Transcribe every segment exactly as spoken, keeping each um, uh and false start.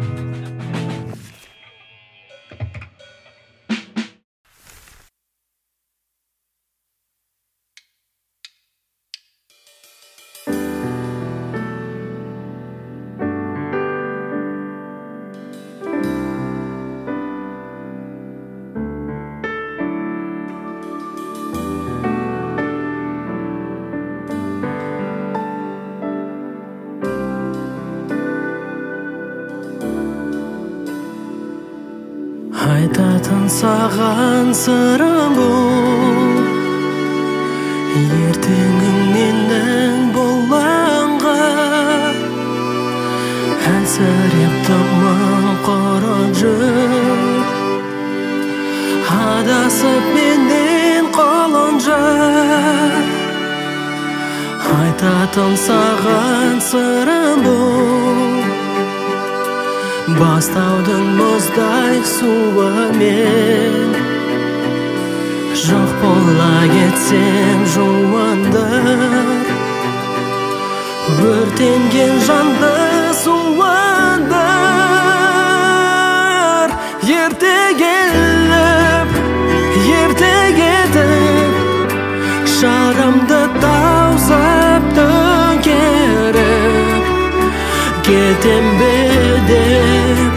Айтатын саған сырым бұл, ертеңің менің болғанға. Әлсіреп тымың құрып жүр, адасып менен қолын жар. Айтатын саған сырым бұл, бастаудың мұздай суымен. Жоқ бола кетсем жуандыр, өртенген жанды суандыр. Ерте келіп, ерте кетіп, шарамды таусап төңкеріп, кетем бе деп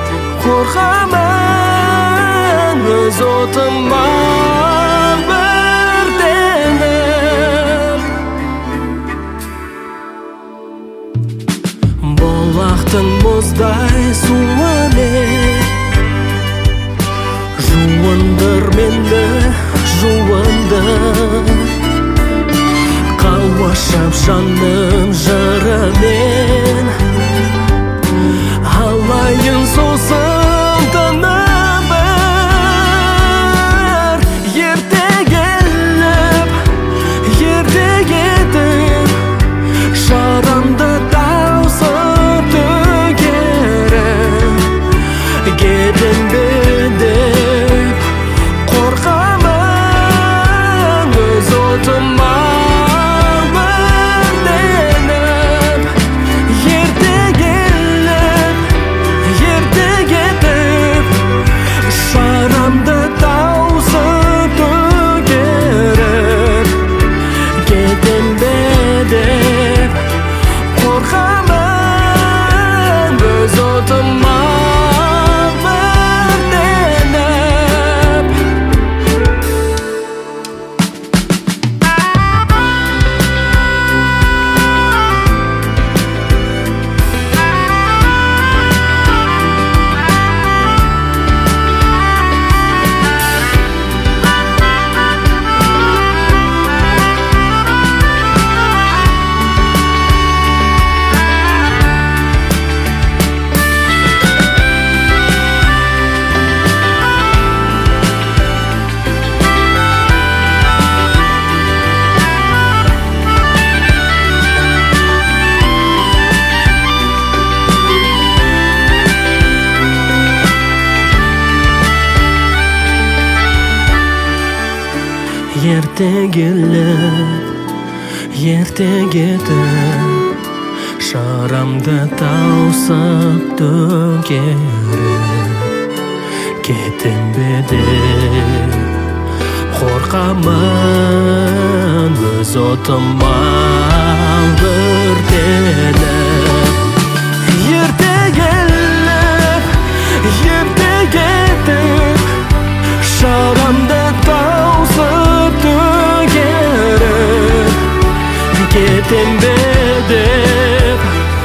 қорқамын, өз отыма өртеніп. Бұлақтың мұздай суымен жуындыр мені, жуындыр. Қауашап жаным жырымен, алайын сосын тыным бір. Ерте келіп, ерте кетіп, шарамды таусып төңкеріп, кетем бе деп қорқамын, өз отыма өртеніп. Ерте келіп, ерте кетіп, шарамды таусып төңкеріп, кетем бе деп қорқамын, өз отыма өртеніп. Ерте келіп, ерте кетіп, шарамды таусып төңкеріп, кетем бе деп қорқамын, өз отыма өртеніп. Ерте келіп, ерте кетіп, шарамды таусып төңкеріп, кетем бе деп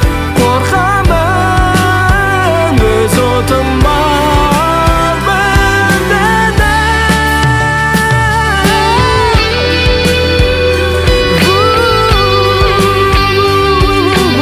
қорқамын, өз отыма өртеніп.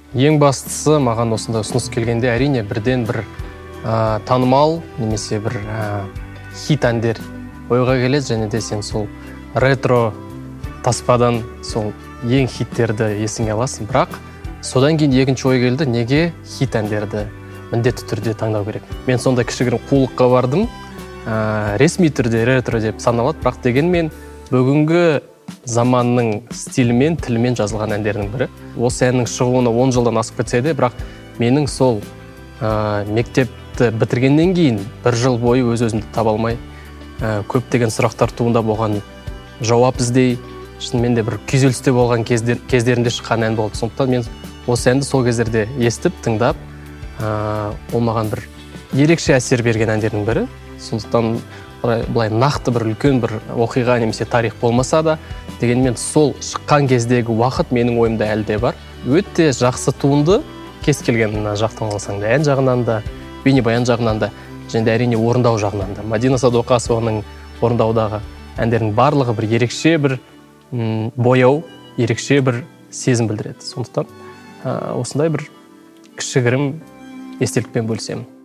Ең бастысы маған осындай ұсыныс келгенде әрине бірден бір ә, танымал немесе бір ә, хит әндер ойға келеді, және де сен сол ретро таспадан сол ең хиттерді есіңе аласың. Бірақ содан кейін екінші ой келді, неге хит әндерді міндетті түрде таңдау керек? Мен сондай кішігірім қулыққа бардым. Ә, ресми түрде ретро деп саналады, бірақ дегенмен бүгінгі заманның стилімен, тілімен жазылған әндердің бірі. Осы әннің шығуына он жылдан асып кетсе де, бірақ менің сол ә, мектепті бітіргеннен кейін бір жыл бойы өз-өзімді таба алмай, ә, көптеген сұрақтар туындап болған жауап іздей, шынымен де бір күйзелісте болған кездер, кездерінде шыққан ән болды. Сондықтан мен осы әнді сол кездерде естіп, тыңдап, ә, ол маған бір ерекше әсер берген әндердің бірі. Сондықтан былай нақты бір үлкен бір оқиға немесе тарих болмаса да, дегенмен сол шыққан кездегі уақыт менің ойымда әлі де бар. Өте жақсы туынды, кез келген жақтан алсаң да, ән жағынан да, бейнебаян жағынан да, және де әрине орындау жағынан да. Мадина Садуақасованың орындаудағы әндердің барлығы бір ерекше бір м, бояу, ерекше бір сезім білдіреді. Сондықтан ә, осындай бір кішігірім естелікпен бөлісемін.